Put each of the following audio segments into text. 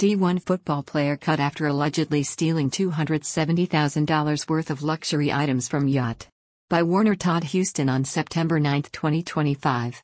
D1 football player cut after allegedly stealing $270,000 worth of luxury items from yacht. By Warner Todd Houston on September 9, 2025.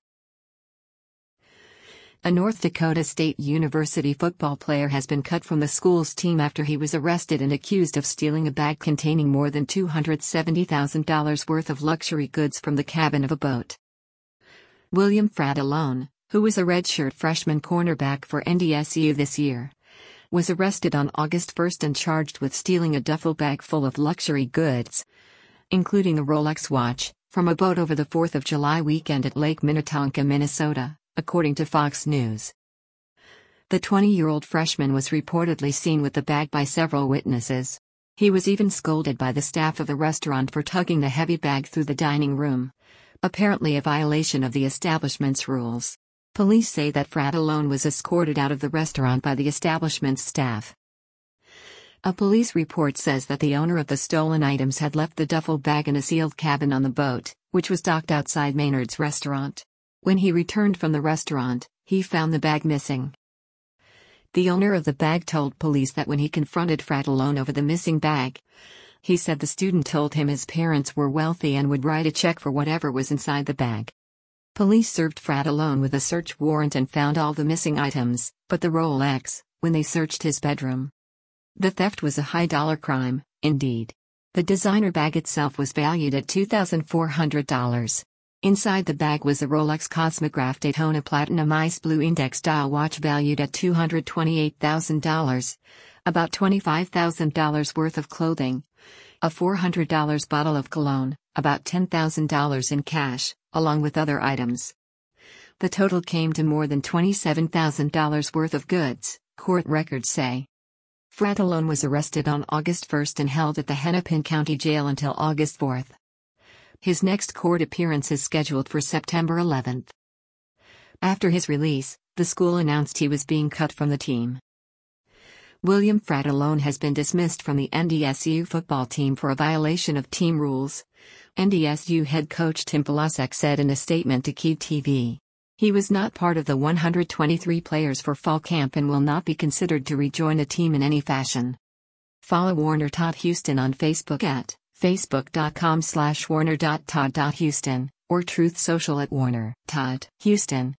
A North Dakota State University football player has been cut from the school's team after he was arrested and accused of stealing a bag containing more than $270,000 worth of luxury goods from the cabin of a boat. William Fratallone, who was a redshirt freshman cornerback for NDSU this year, was arrested on August 1 and charged with stealing a duffel bag full of luxury goods, including a Rolex watch, from a boat over the 4th of July weekend at Lake Minnetonka, Minnesota, according to Fox News. The 20-year-old freshman was reportedly seen with the bag by several witnesses. He was even scolded by the staff of the restaurant for tugging the heavy bag through the dining room, apparently a violation of the establishment's rules. Police say that Fratallone was escorted out of the restaurant by the establishment's staff. A police report says that the owner of the stolen items had left the duffel bag in a sealed cabin on the boat, which was docked outside Maynard's restaurant. When he returned from the restaurant, he found the bag missing. The owner of the bag told police that when he confronted Fratallone over the missing bag, he said the student told him his parents were wealthy and would write a check for whatever was inside the bag. Police served Fratallone with a search warrant and found all the missing items, but the Rolex, when they searched his bedroom. The theft was a high-dollar crime, indeed. The designer bag itself was valued at $2,400. Inside the bag was a Rolex Cosmograph Daytona Platinum Ice Blue Index-style watch valued at $228,000, about $25,000 worth of clothing, a $400 bottle of cologne, about $10,000 in cash, along with other items. The total came to more than $27,000 worth of goods, court records say. Fratallone was arrested on August 1 and held at the Hennepin County Jail until August 4. His next court appearance is scheduled for September 11. After his release, the school announced he was being cut from the team. William Fratallone has been dismissed from the NDSU football team for a violation of team rules, NDSU head coach Tim Polasek said in a statement to KEED TV. He was not part of the 123 players for fall camp and will not be considered to rejoin the team in any fashion. Follow Warner Todd Houston on Facebook at facebook.com/warner.todd.houston or Truth Social at Warner Todd Houston.